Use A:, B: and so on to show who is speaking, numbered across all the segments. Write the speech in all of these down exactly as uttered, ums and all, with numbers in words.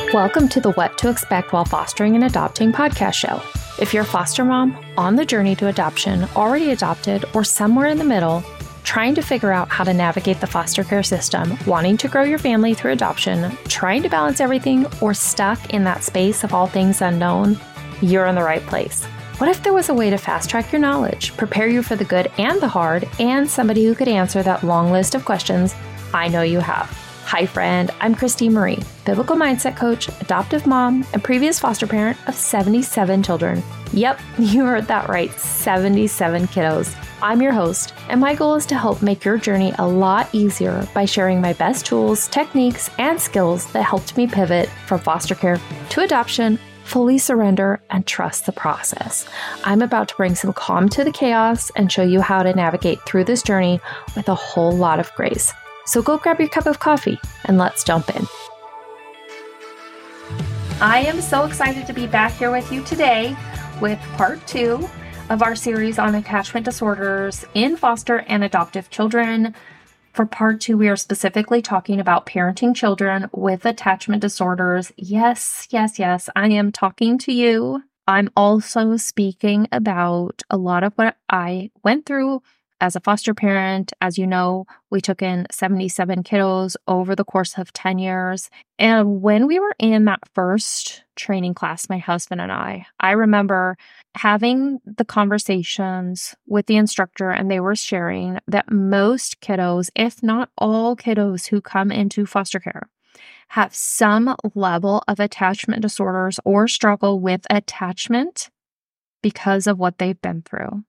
A: Welcome to the What to Expect While Fostering and Adopting podcast show. If you're a foster mom, on the journey to adoption, already adopted, or somewhere in the middle, trying to figure out how to navigate the foster care system, wanting to grow your family through adoption, trying to balance everything, or stuck in that space of all things unknown, you're in the right place. What if there was a way to fast track your knowledge, prepare you for the good and the hard, and somebody who could answer that long list of questions I know you have? Hi friend, I'm Christine Marie, biblical mindset coach, adoptive mom, and previous foster parent of seventy-seven children. Yep, you heard that right, seventy-seven kiddos. I'm your host, and my goal is to help make your journey a lot easier by sharing my best tools, techniques, and skills that helped me pivot from foster care to adoption, fully surrender, and trust the process. I'm about to bring some calm to the chaos and show you how to navigate through this journey with a whole lot of grace. So go grab your cup of coffee and let's jump in. I am so excited to be back here with you today with part two of our series on attachment disorders in foster and adoptive children. For part two, we are specifically talking about parenting children with attachment disorders. Yes, yes, yes, I am talking to you. I'm also speaking about a lot of what I went through as a foster parent. As you know, we took in seventy-seven kiddos over the course of ten years. And when we were in that first training class, my husband and I, I remember having the conversations with the instructor, and they were sharing that most kiddos, if not all kiddos who come into foster care, have some level of attachment disorders or struggle with attachment because of what they've been through.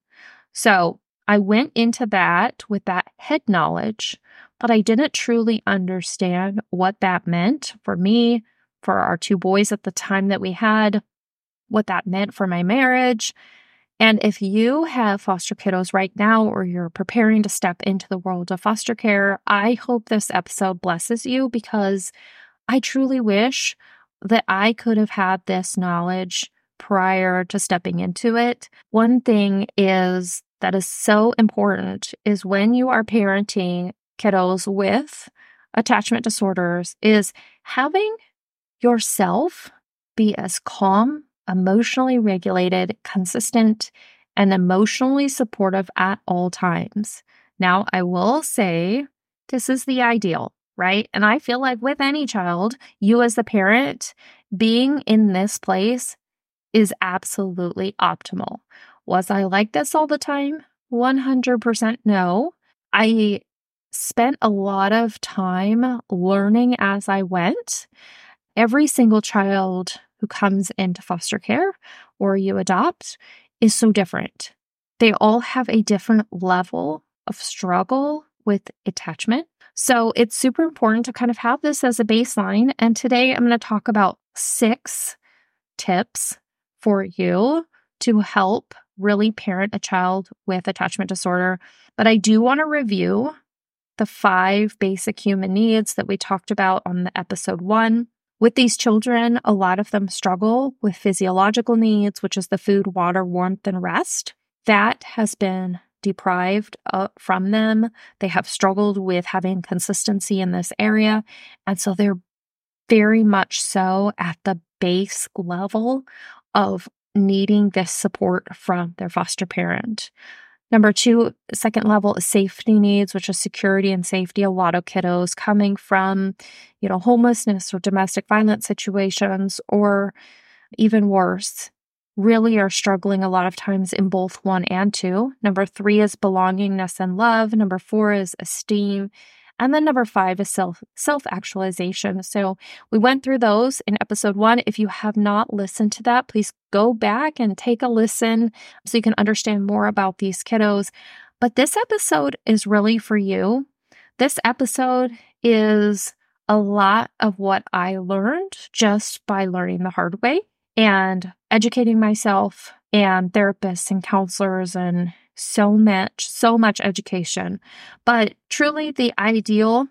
A: So I went into that with that head knowledge, but I didn't truly understand what that meant for me, for our two boys at the time that we had, what that meant for my marriage. And if you have foster kiddos right now, or you're preparing to step into the world of foster care, I hope this episode blesses you, because I truly wish that I could have had this knowledge prior to stepping into it. One thing is that is so important is when you are parenting kiddos with attachment disorders is having yourself be as calm, emotionally regulated, consistent, and emotionally supportive at all times. Now, I will say this is the ideal, right? And I feel like with any child, you as the parent, being in this place is absolutely optimal. Was I like this all the time? one hundred percent no. I spent a lot of time learning as I went. Every single child who comes into foster care or you adopt is so different. They all have a different level of struggle with attachment. So it's super important to kind of have this as a baseline. And today I'm going to talk about six tips for you to help really parent a child with attachment disorder. But I do want to review the five basic human needs that we talked about on the episode one. With these children, a lot of them struggle with physiological needs, which is the food, water, warmth, and rest. That has been deprived uh, from them. They have struggled with having consistency in this area. And so they're very much so at the base level of needing this support from their foster parent. Number two, second level is safety needs, which is security and safety. A lot of kiddos coming from, you know, homelessness or domestic violence situations, or even worse, really are struggling a lot of times in both one and two. Number three is belongingness and love. Number four is esteem. And then number five is self, self-actualization. So we went through those in episode one. If you have not listened to that, please go back and take a listen so you can understand more about these kiddos. But this episode is really for you. This episode is a lot of what I learned just by learning the hard way and educating myself and therapists and counselors and so much, so much education. But truly the ideal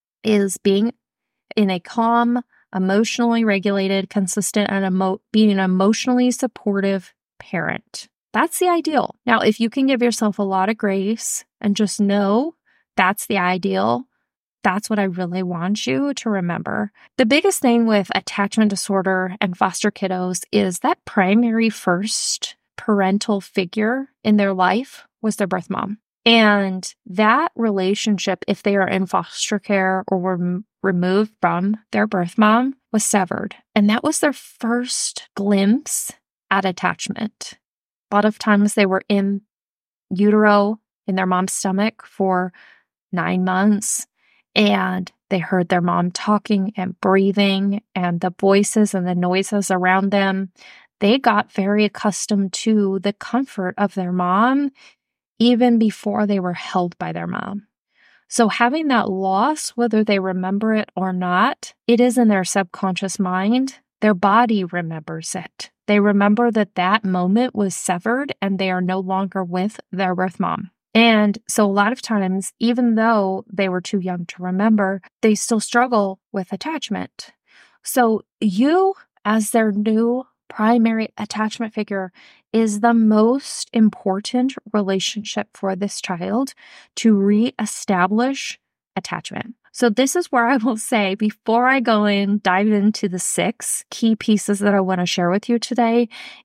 A: is being in a calm, emotionally regulated, consistent, and emo- being an emotionally supportive parent. That's the ideal. Now, if you can give yourself a lot of grace and just know that's the ideal, That's what I really want you to remember. The biggest thing with attachment disorder and foster kiddos is that primary first parental figure in their life was their birth mom. And that relationship, if they are in foster care or were m- removed from their birth mom, was severed. And that was their first glimpse at attachment. A lot of times they were in utero, in their mom's stomach for nine months. And they heard their mom talking and breathing and the voices and the noises around them. They got very accustomed to the comfort of their mom even before they were held by their mom. So having that loss, whether they remember it or not, it is in their subconscious mind. Their body remembers it. They remember that that moment was severed and they are no longer with their birth mom. And so a lot of times, even though they were too young to remember, they still struggle with attachment. So you, as their new primary attachment figure, is the most important relationship for this child to reestablish attachment. So this is where I will say, before I go in, dive into the six key pieces that I want to share with you today,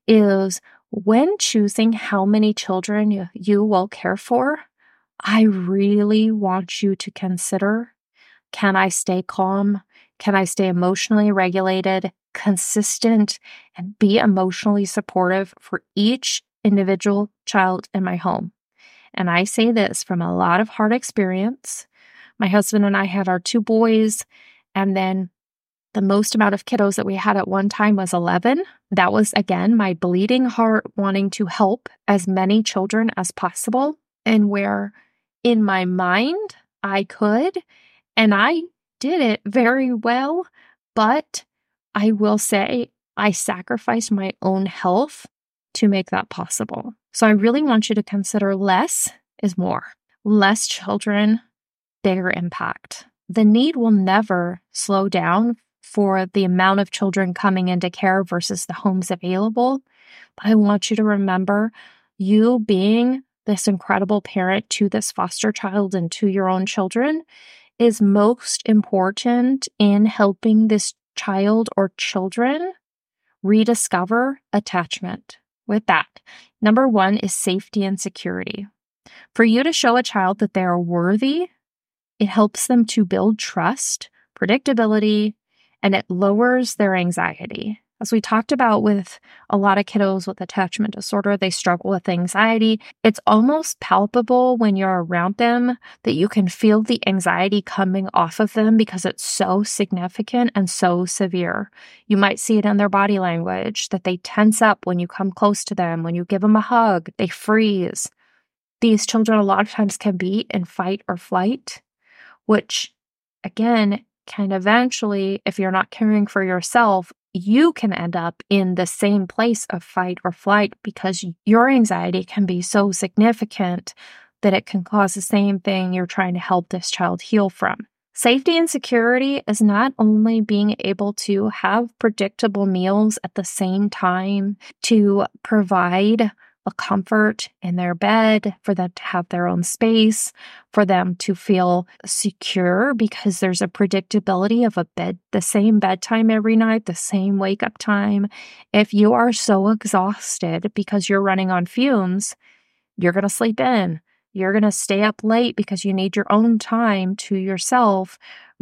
A: is when choosing how many children you, you will care for, I really want you to consider, can I stay calm? Can I stay emotionally regulated, consistent, and be emotionally supportive for each individual child in my home? And I say this from a lot of hard experience. My husband and I had our two boys, and then the most amount of kiddos that we had at one time was eleven. That was, again, my bleeding heart wanting to help as many children as possible, and where in my mind I could, and I did it very well, but I will say I sacrificed my own health to make that possible. So I really want you to consider less is more. Less children, bigger impact. The need will never slow down for the amount of children coming into care versus the homes available. But I want you to remember, you being this incredible parent to this foster child and to your own children is most important in helping this child or children rediscover attachment. With that, number one is safety and security. For you to show a child that they are worthy, it helps them to build trust, predictability, and it lowers their anxiety. As we talked about with a lot of kiddos with attachment disorder, they struggle with anxiety. It's almost palpable when you're around them that you can feel the anxiety coming off of them because it's so significant and so severe. You might see it in their body language, that they tense up when you come close to them. When you give them a hug, they freeze. These children a lot of times can be in fight or flight, which, again, can eventually, if you're not caring for yourself, you can end up in the same place of fight or flight because your anxiety can be so significant that it can cause the same thing you're trying to help this child heal from. Safety and security is not only being able to have predictable meals at the same time, to provide a comfort in their bed, for them to have their own space, for them to feel secure because there's a predictability of a bed, the same bedtime every night, the same wake up time. If you are so exhausted because you're running on fumes, you're going to sleep in. You're going to stay up late because you need your own time to yourself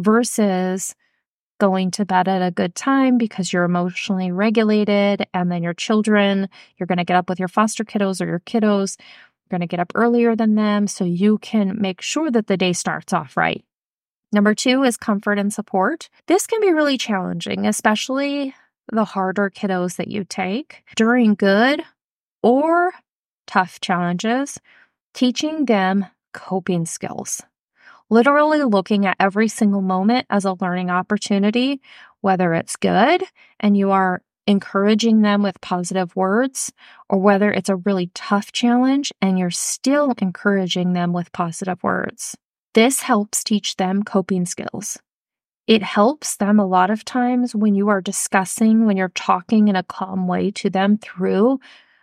A: versus going to bed at a good time because you're emotionally regulated, and then your children, you're going to get up with your foster kiddos or your kiddos, you're going to get up earlier than them so you can make sure that the day starts off right. Number two is comfort and support. This can be really challenging, especially the harder kiddos that you take during good or tough challenges, teaching them coping skills. Literally looking at every single moment as a learning opportunity, whether it's good and you are encouraging them with positive words, or whether it's a really tough challenge and you're still encouraging them with positive words. This helps teach them coping skills. It helps them a lot of times when you are discussing, when you're talking in a calm way to them through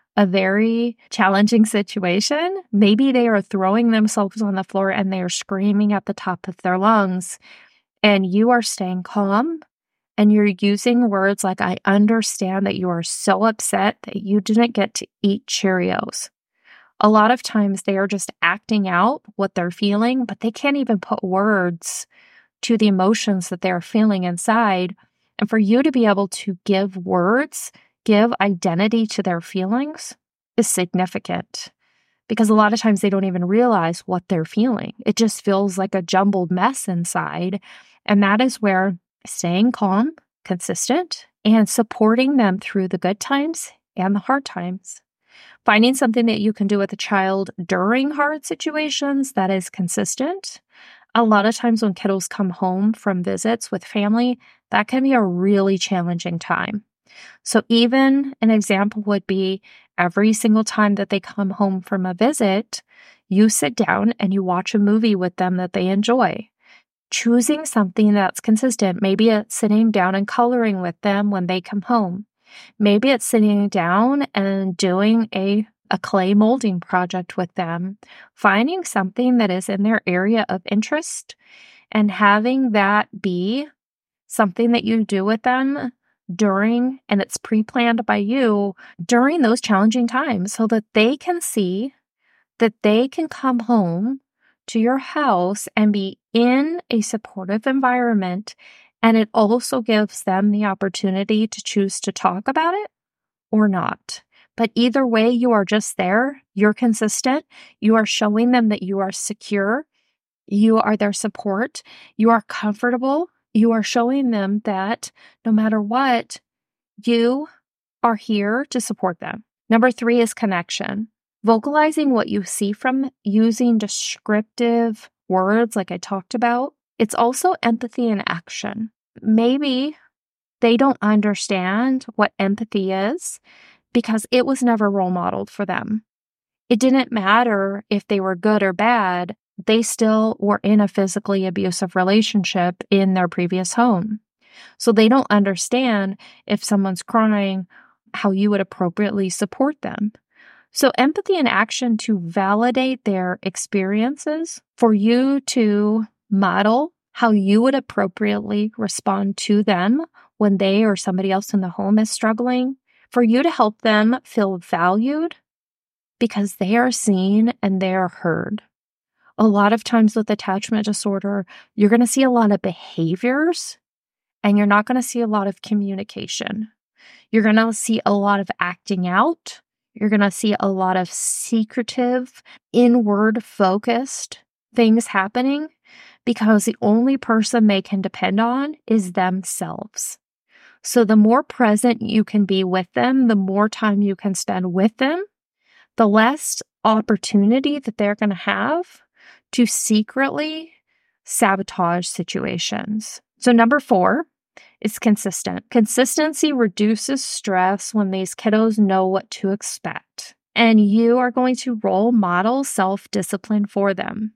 A: a very challenging situation. Maybe they are throwing themselves on the floor and they are screaming at the top of their lungs, and you are staying calm and you're using words like, I understand that you are so upset that you didn't get to eat Cheerios. A lot of times they are just acting out what they're feeling, but they can't even put words to the emotions that they're feeling inside. And for you to be able to give words, give identity to their feelings is significant, because a lot of times they don't even realize what they're feeling. It just feels like a jumbled mess inside. And that is where staying calm, consistent, and supporting them through the good times and the hard times. Finding something that you can do with a child during hard situations that is consistent. A lot of times when kiddos come home from visits with family, that can be a really challenging time. So even an example would be every single time that they come home from a visit, you sit down and you watch a movie with them that they enjoy. Choosing something that's consistent. Maybe it's sitting down and coloring with them when they come home. Maybe it's sitting down and doing a, a clay molding project with them. Finding something that is in their area of interest and having that be something that you do with them during, and it's pre-planned by you during those challenging times, so that they can see that they can come home to your house and be in a supportive environment. And it also gives them the opportunity to choose to talk about it or not. But either way, you are just there. You're consistent. You are showing them that you are secure. You are their support. You are comfortable. You are showing them that no matter what, you are here to support them. Number three is connection. Vocalizing what you see from them, using descriptive words like I talked about. It's also empathy in action. Maybe they don't understand what empathy is because it was never role modeled for them. It didn't matter if they were good or bad. They still were in a physically abusive relationship in their previous home. So they don't understand if someone's crying, how you would appropriately support them. So empathy in action to validate their experiences, for you to model how you would appropriately respond to them when they or somebody else in the home is struggling, for you to help them feel valued because they are seen and they are heard. A lot of times with attachment disorder, you're going to see a lot of behaviors and you're not going to see a lot of communication. You're going to see a lot of acting out. You're going to see a lot of secretive, inward-focused things happening because the only person they can depend on is themselves. So the more present you can be with them, the more time you can spend with them, the less opportunity that they're going to have to secretly sabotage situations. So number four is consistent. Consistency reduces stress when these kiddos know what to expect. And you are going to role model self-discipline for them.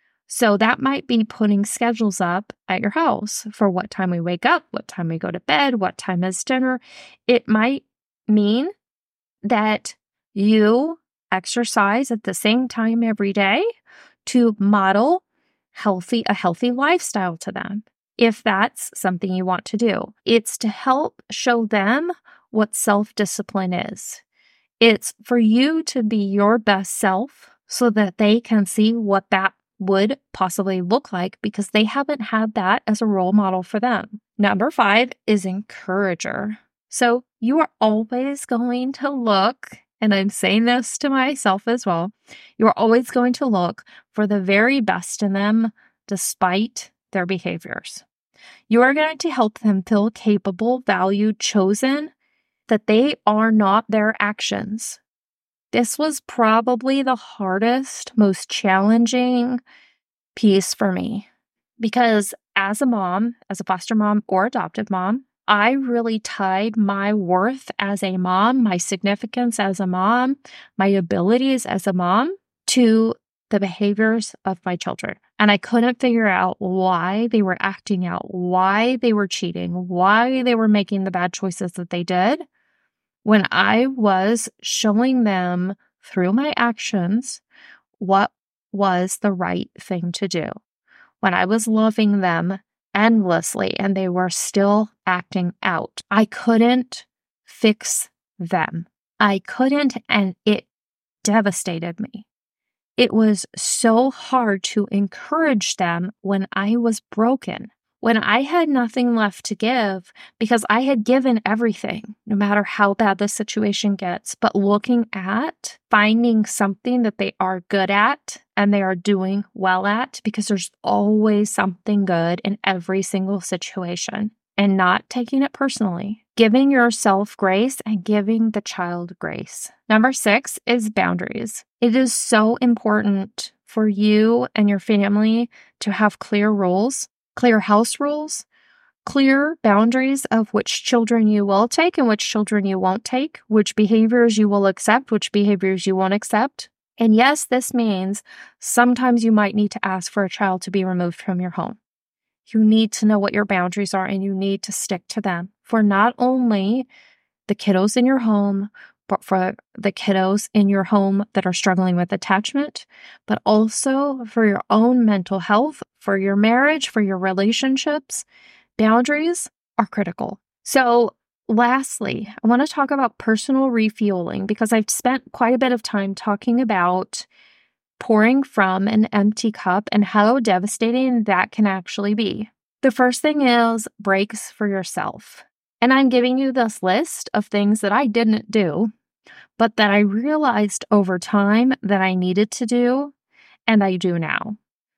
A: So that might be putting schedules up at your house for what time we wake up, what time we go to bed, what time is dinner. It might mean that you exercise at the same time every day to model healthy, a healthy lifestyle to them, if that's something you want to do. It's to help show them what self-discipline is. It's for you to be your best self so that they can see what that would possibly look like because they haven't had that as a role model for them. Number five is encourager. So you are always going to look, and I'm saying this to myself as well, you are always going to look for the very best in them despite their behaviors. You are going to help them feel capable, valued, chosen, that they are not their actions. This was probably the hardest, most challenging piece for me because as a mom, as a foster mom or adoptive mom, I really tied my worth as a mom, my significance as a mom, my abilities as a mom to the behaviors of my children. And I couldn't figure out why they were acting out, why they were cheating, why they were making the bad choices that they did, when I was showing them through my actions what was the right thing to do, when I was loving them endlessly and they were still acting out. I couldn't fix them. I couldn't, and it devastated me. It was so hard to encourage them when I was broken, when I had nothing left to give because I had given everything, no matter how bad the situation gets. But looking at finding something that they are good at and they are doing well at, because there's always something good in every single situation, and not taking it personally. Giving yourself grace and giving the child grace. Number six is boundaries. It is so important for you and your family to have clear rules, clear house rules, clear boundaries of which children you will take and which children you won't take, which behaviors you will accept, which behaviors you won't accept. And yes, this means sometimes you might need to ask for a child to be removed from your home. You need to know what your boundaries are and you need to stick to them for not only the kiddos in your home, but for the kiddos in your home that are struggling with attachment, but also for your own mental health, for your marriage, for your relationships. Boundaries are critical. So lastly, I want to talk about personal refueling because I've spent quite a bit of time talking about pouring from an empty cup and how devastating that can actually be. The first thing is breaks for yourself. And I'm giving you this list of things that I didn't do, but that I realized over time that I needed to do, and I do now.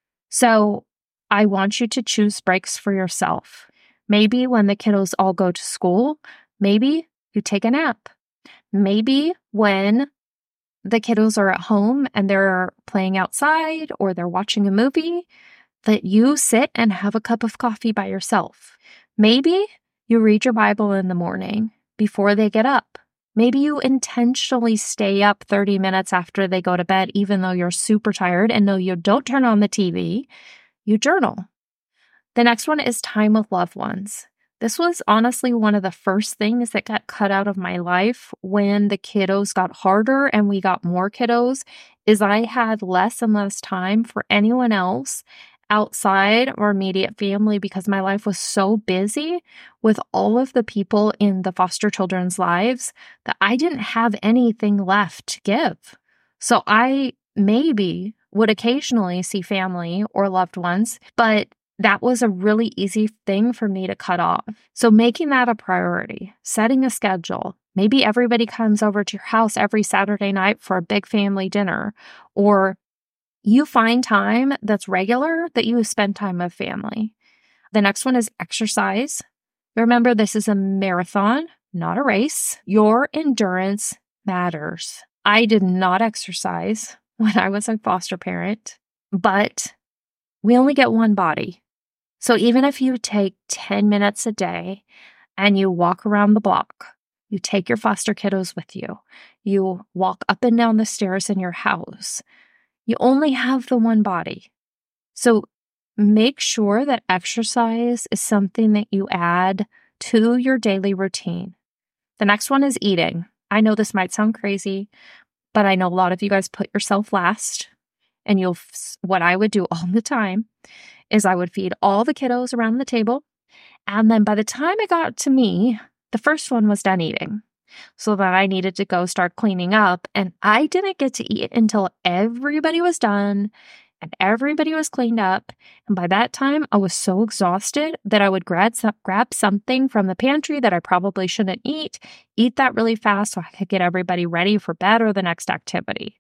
A: So I want you to choose breaks for yourself. Maybe when the kiddos all go to school, maybe you take a nap. Maybe when the kiddos are at home and they're playing outside or they're watching a movie, that you sit and have a cup of coffee by yourself. Maybe you read your Bible in the morning before they get up. Maybe you intentionally stay up thirty minutes after they go to bed, even though you're super tired, and no, you don't turn on the T V. You journal. The next one is time with loved ones. This was honestly one of the first things that got cut out of my life when the kiddos got harder and we got more kiddos, is I had less and less time for anyone else outside or immediate family because my life was so busy with all of the people in the foster children's lives that I didn't have anything left to give. So I maybe would occasionally see family or loved ones, but that was a really easy thing for me to cut off. So making that a priority, setting a schedule. Maybe everybody comes over to your house every Saturday night for a big family dinner, or you find time that's regular that you spend time with family. The next one is exercise. Remember, this is a marathon, not a race. Your endurance matters. I did not exercise when I was a foster parent, but we only get one body. So even if you take ten minutes a day and you walk around the block, you take your foster kiddos with you, you walk up and down the stairs in your house, you only have the one body. So make sure that exercise is something that you add to your daily routine. The next one is eating. I know this might sound crazy, but I know a lot of you guys put yourself last. And you'll, what I would do all the time is I would feed all the kiddos around the table. And then by the time it got to me, the first one was done eating. So that I needed to go start cleaning up. And I didn't get to eat until everybody was done and everybody was cleaned up. And by that time, I was so exhausted that I would grab, some, grab something from the pantry that I probably shouldn't eat, eat that really fast so I could get everybody ready for bed or the next activity.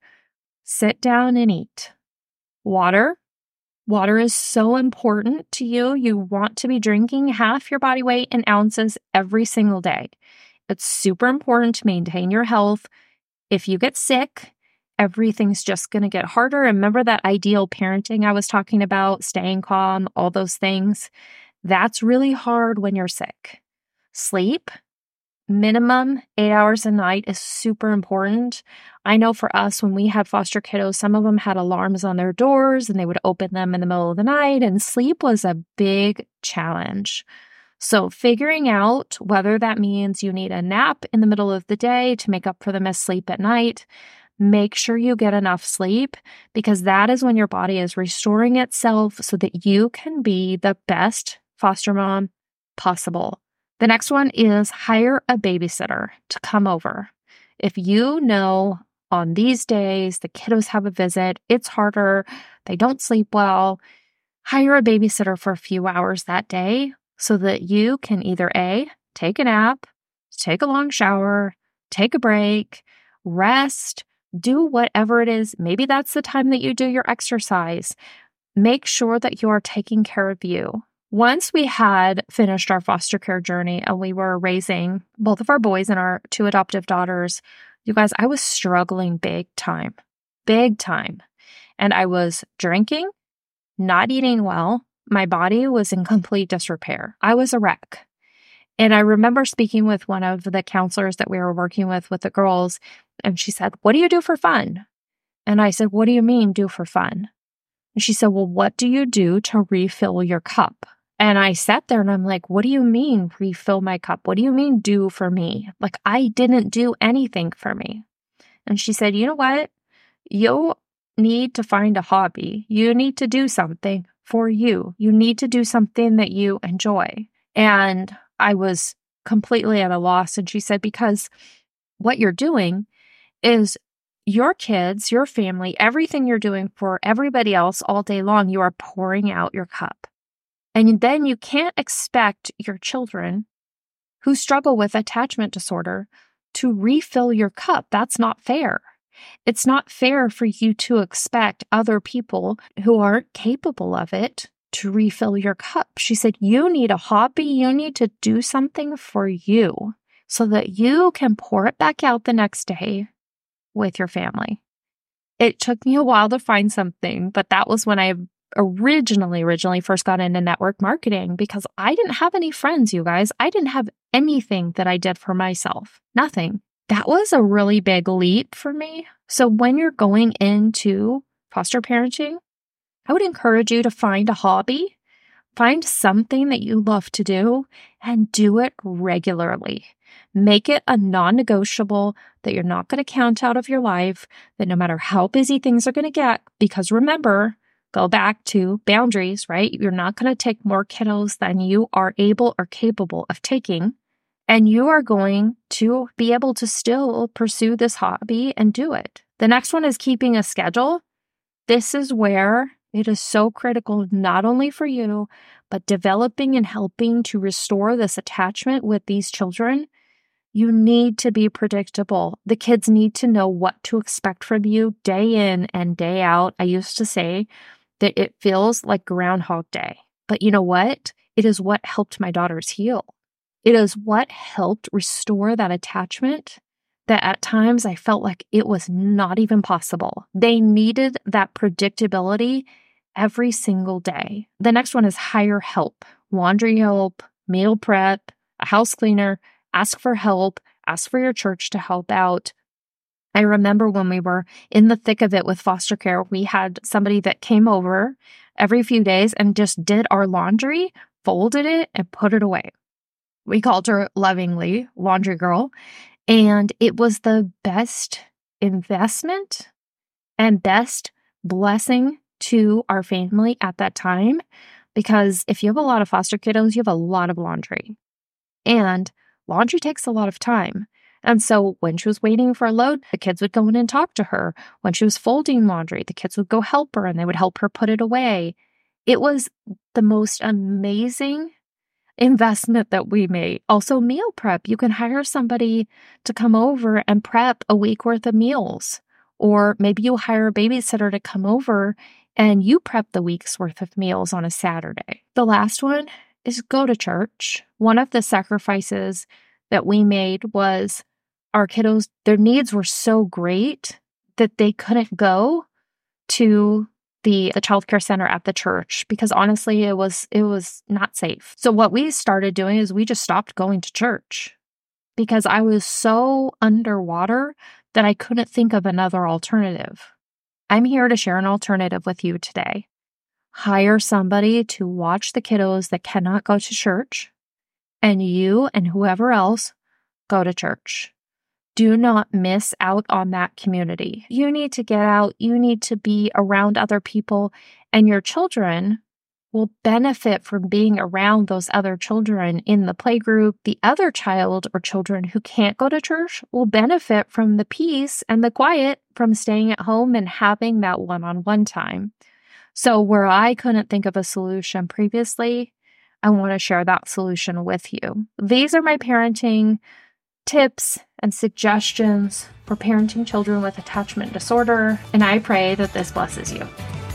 A: Sit down and eat. Water. Water is so important to you. You want to be drinking half your body weight in ounces every single day. It's super important to maintain your health. If you get sick, everything's just going to get harder. Remember that ideal parenting I was talking about, staying calm, all those things? That's really hard when you're sick. Sleep. Minimum eight hours a night is super important. I know for us, when we had foster kiddos, some of them had alarms on their doors and they would open them in the middle of the night, and sleep was a big challenge. So figuring out whether that means you need a nap in the middle of the day to make up for the missed sleep at night, make sure you get enough sleep, because that is when your body is restoring itself so that you can be the best foster mom possible. The next one is hire a babysitter to come over. If you know on these days the kiddos have a visit, it's harder, they don't sleep well, hire a babysitter for a few hours that day so that you can either A, take a nap, take a long shower, take a break, rest, do whatever it is. Maybe that's the time that you do your exercise. Make sure that you are taking care of you. Once we had finished our foster care journey and we were raising both of our boys and our two adoptive daughters, you guys, I was struggling big time, big time. And I was drinking, not eating well. My body was in complete disrepair. I was a wreck. And I remember speaking with one of the counselors that we were working with, with the girls, and she said, "What do you do for fun?" And I said, "What do you mean do for fun?" And she said, "Well, what do you do to refill your cup?" And I sat there and I'm like, "What do you mean refill my cup? What do you mean do for me? Like, I didn't do anything for me." And she said, "You know what? You need to find a hobby. You need to do something for you. You need to do something that you enjoy." And I was completely at a loss. And she said, "Because what you're doing is your kids, your family, everything you're doing for everybody else all day long, you are pouring out your cup. And then you can't expect your children who struggle with attachment disorder to refill your cup. That's not fair. It's not fair for you to expect other people who aren't capable of it to refill your cup." She said, "You need a hobby. You need to do something for you so that you can pour it back out the next day with your family." It took me a while to find something, but that was when I originally, originally first got into network marketing, because I didn't have any friends, you guys. I didn't have anything that I did for myself. Nothing. That was a really big leap for me. So when you're going into foster parenting, I would encourage you to find a hobby, find something that you love to do, and do it regularly. Make it a non-negotiable that you're not going to count out of your life, that no matter how busy things are going to get, because remember, go back to boundaries, right? You're not going to take more kiddos than you are able or capable of taking. And you are going to be able to still pursue this hobby and do it. The next one is keeping a schedule. This is where it is so critical, not only for you, but developing and helping to restore this attachment with these children. You need to be predictable. The kids need to know what to expect from you day in and day out. I used to say that it feels like Groundhog Day. But you know what? It is what helped my daughters heal. It is what helped restore that attachment that at times I felt like it was not even possible. They needed that predictability every single day. The next one is hire help. Laundry help, meal prep, a house cleaner, ask for help, ask for your church to help out. I remember when we were in the thick of it with foster care, we had somebody that came over every few days and just did our laundry, folded it, and put it away. We called her lovingly Laundry Girl, and it was the best investment and best blessing to our family at that time, because if you have a lot of foster kiddos, you have a lot of laundry, and laundry takes a lot of time. And so when she was waiting for a load, the kids would go in and talk to her. When she was folding laundry, the kids would go help her and they would help her put it away. It was the most amazing investment that we made. Also, meal prep. You can hire somebody to come over and prep a week worth of meals. Or maybe you hire a babysitter to come over and you prep the week's worth of meals on a Saturday. The last one is go to church. One of the sacrifices that we made was our kiddos, their needs were so great that they couldn't go to the, the child care center at the church because honestly, it was it was not safe. So what we started doing is we just stopped going to church because I was so underwater that I couldn't think of another alternative. I'm here to share an alternative with you today. Hire somebody to watch the kiddos that cannot go to church and you and whoever else go to church. Do not miss out on that community. You need to get out. You need to be around other people, and your children will benefit from being around those other children in the playgroup. The other child or children who can't go to church will benefit from the peace and the quiet from staying at home and having that one-on-one time. So where I couldn't think of a solution previously, I want to share that solution with you. These are my parenting tips and suggestions for parenting children with attachment disorder, and I pray that this blesses you.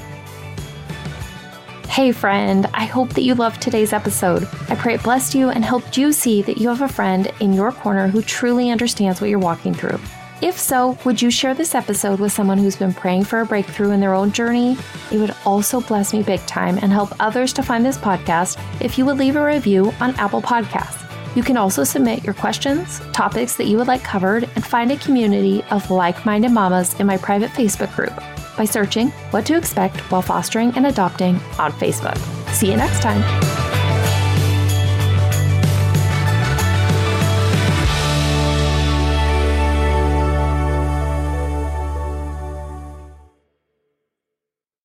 A: Hey friend, I hope that you loved today's episode. I pray it blessed you and helped you see that you have a friend in your corner who truly understands what you're walking through. If so, would you share this episode with someone who's been praying for a breakthrough in their own journey? It would also bless me big time and help others to find this podcast if you would leave a review on Apple Podcasts. You can also submit your questions, topics that you would like covered, and find a community of like-minded mamas in my private Facebook group by searching What to Expect While Fostering and Adopting on Facebook. See you next time.